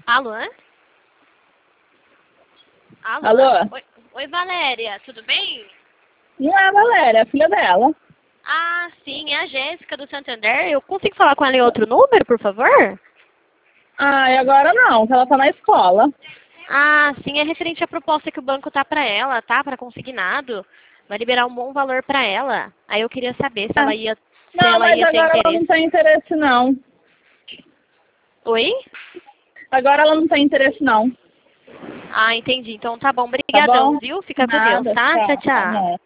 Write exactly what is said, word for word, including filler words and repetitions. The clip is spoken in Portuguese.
Alô? Alô? Alô? Oi, oi, Valéria, tudo bem? Não é a Valéria, é a filha dela. Ah, sim, é a Jéssica do Santander. Eu consigo falar com ela em outro número, por favor? Ah, e agora não, que ela tá na escola. Ah, sim, é referente à proposta que o banco tá para ela, tá? Para consignado. Vai liberar um bom valor para ela. Aí eu queria saber se Ah, ela ia, se não, ela mas ia ter agora ela não interesse. tem interesse não. Oi? Agora ela não tem interesse não. Ah, entendi. Então tá bom. Tá bom? Obrigadão, viu? Fica com Deus, Nada, tá? Tchau, tchau. tchau. Amor.